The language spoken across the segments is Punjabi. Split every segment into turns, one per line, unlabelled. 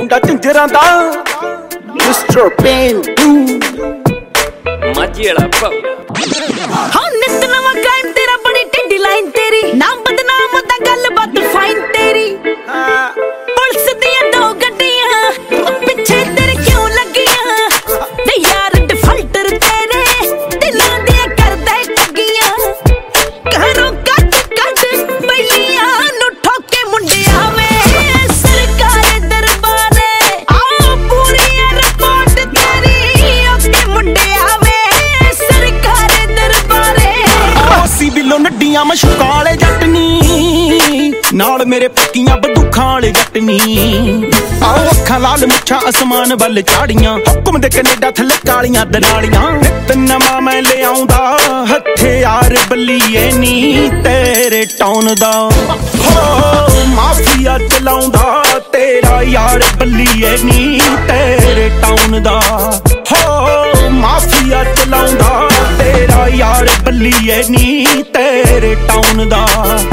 ਮੁੰਡਾ ਝੰਜਰਾਂ ਦਾ ਮਿਸਟਰ ਪੇਂਟੂ
ਮਾਝੇ ਵਾਲਾ ਭਾਉ
ਹਾਂ ਨਿਤ ਨਵਾਂ ਕ੍ਰਾਈਮ ਤੇਰਾ ਬੜੀ ਢਿੱਡੀ ਲਾਈਨ ਤੇਰੀ ਨਾਮ ਬਦਨਾਮ ਦਾ ਗੱਲਬਾਤ ਫਾਈਨ ਤੇਰੀ ਪੁਲਿਸ ਦੀਆਂ ਦੋ ਗੱਡੀਆਂ ਪਿੱਛੇ ਤੇਰੇ ਕਿਉਂ ਲੱਗੀਆਂ ਤੇ ਯਾਰ ਡਿਫਾਲਟਰ ਤੇਰੇ ਦਿਲਾਂ ਦੀਆਂ ਕਰਦਾ ਠੱਗੀਆਂ ਘਰੋਂ ਕੱਢ ਬਈਆਂ ਨੂੰ ਠੋਕੇ ਮੁੰਡਿਆਂ ਵੇ ਸਰਕਾਰ ਦਰਬਾਰੇ ਆਓ ਪੂਰੀ ਰਿਪੋਰਟ ਤੇਰੀ ਓਕੇ ਮੁੰਡਿਆਂ ਵੇ ਸਰਕਾਰ ਦਰਬਾਰੇ
ਅਸੀਂ ਬਿੱਲੋ ਨੱਡੀਆਂ ਮਸ਼ੂਕਾਂ ਵਾਲੇ ਜੱਟ ਨੀ ਨਾਲ ਮੇਰੇ ਪੱਕੀਆਂ ਬੰਦੂਖਾਂ ਵਾਲੇ ਜੱਟ ਨੀ ਆਓ ਅੱਖਾਂ ਲਾਲ ਮੁੱਛਾਂ ਅਸਮਾਨ ਵੱਲ ਚਾੜੀਆਂ ਹੁਕਮ ਦੇ ਕੈਨੇਡਾ ਥੱਲੇ ਕਾਲੀਆਂ ਦਰਾਲੀਆਂ ਨਿਤ ਨਵਾਂ ਮੈਂ ਲਿਆਉਂਦਾ ਹਥਿਆਰ ਬੱਲੀਏ ਨੀ ਤੇਰੇ ਟਾਊਨ ਦਾ ਹੋ ਮਾਫੀਆ ਚਲਾਉਂਦਾ ਤੇਰਾ ਯਾਰ ਬੱਲੀਏ ਨੀ ਤੇਰੇ ਟਾਊਨ ਦਾ ਹੋ ਮਾਫੀਆ ਚਲਾਉਂਦਾ ਤੇਰਾ ਯਾਰ ਬੱਲੀਏ ਨੀ ਤੇਰੇ ਟਾਊਨ ਦਾ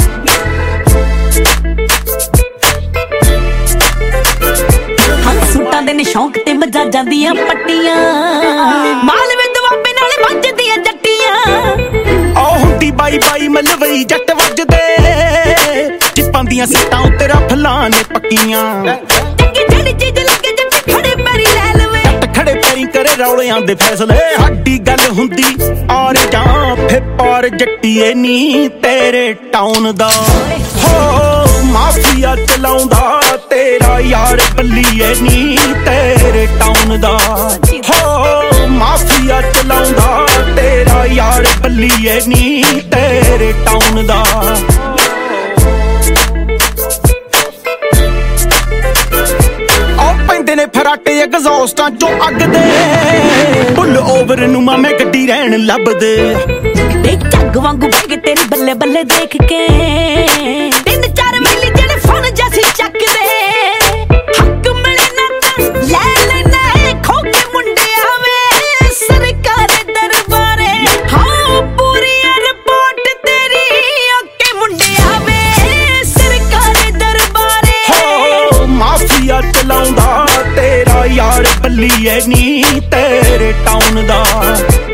ਸੂਟਾਂ ਦੇ ਨੇ ਸ਼ੌਂਕ ਤੇ ਮਜਾ ਜਾਂਦੀਆਂ ਪੱਟੀਆਂ ਮਾਲਵੇ ਦੁਆਬੇ ਨਾਲ ਵੱਜਦੀਆਂ ਜੱਟੀਆਂ
ਆ ਹੁੰਦੀ ਬਾਈ ਬਾਈ ਮਲਵਈ ਜੱਟ ਵੱਜਦੇ ਚਿੱਪਾਂ ਦੀਆਂ ਸੀਟਾਂ ਉੱਤੇ ਰਫਲਾਂ ਨੇ ਪੱਕੀਆਂ
ਟੱਕੀ ਜਿਹੜੀ ਚੀਜ਼ ਲੱਗੇ ਜੱਟ ਖੜੇ ਪੈਰੀ ਲੈ ਲਵੇ
ਜੱਟ ਖੜੇ ਪੈਰੀ ਕਰੇ ਰੌਲਿਆਂ ਦੇ ਫੈਸਲੇ ਸਾਡੀ ਗੱਲ ਹੁੰਦੀ ਔਰ ਜਾਂ ਫੇ ਪਾਰ ਜੱਟੀਏ ਨੀ ਤੇਰੇ ਟਾਊਨ ਦਾ ਹੋ ਮਾਫੀਆ ਚਲਾਉਂਦਾ ਤੇਰਾ ਯਾਰ ਬੱਲੀਏ ਨੀ ਤੇਰੇ ਟਾਊਨ ਦਾ ਹੋ ਮਾਫੀਆ ਚਲਾਉਂਦਾ ਤੇਰਾ ਯਾਰ ਬੱਲੀਏ ਨੀ ਤੇਰੇ ਟਾਊਨ ਦਾ ਪੈਂਦੇ ਨੇ ਫਰਾਟੇ ਐਗਜ਼ੌਸਟਾਂ ਚੋਂ ਅੱਗ ਦੇ ਪੁੱਲ ਓਵਰ ਨੂੰ ਮਾਮੇ ਗੱਡੀ ਰਹਿਣ ਲੱਭਦੇ
ਤੇ ਝੱਗ ਵਾਂਗੂ ਬੈਗ ਤੇਰੀ ਬੱਲੇ ਬੱਲੇ ਦੇਖ ਕੇ ਤਿੰਨ ਚਾਰ ਮਿਲੀ ਜਿਹੜੇ ਫੋਨ ਜੈਸੀ ਚੱਕਦੇ ਹੱਕ ਮਿਲੇ ਨਾ ਤਾਂ ਲੈ ਲੈਣਾ ਖੋ ਕੇ ਮੁੰਡਿਆਂ ਵੇ ਸਰਕਾਰ ਦਰਬਾਰੇ ਹਾਂ ਪੂਰੀ ਰਿਪੋਰਟ ਤੇਰੀ ਓਕੇ ਮੁੰਡਿਆਂ ਵੇ ਸਰਕਾਰ ਦਰਬਾਰੇ
ਹੋ ਮਾਫੀਆ ਚਲਾਉਂਦਾ ਤੇਰਾ ਯਾਰ ਬੱਲੀਏ ਨੀ ਤੇਰੇ ਟਾਊਨ ਦਾ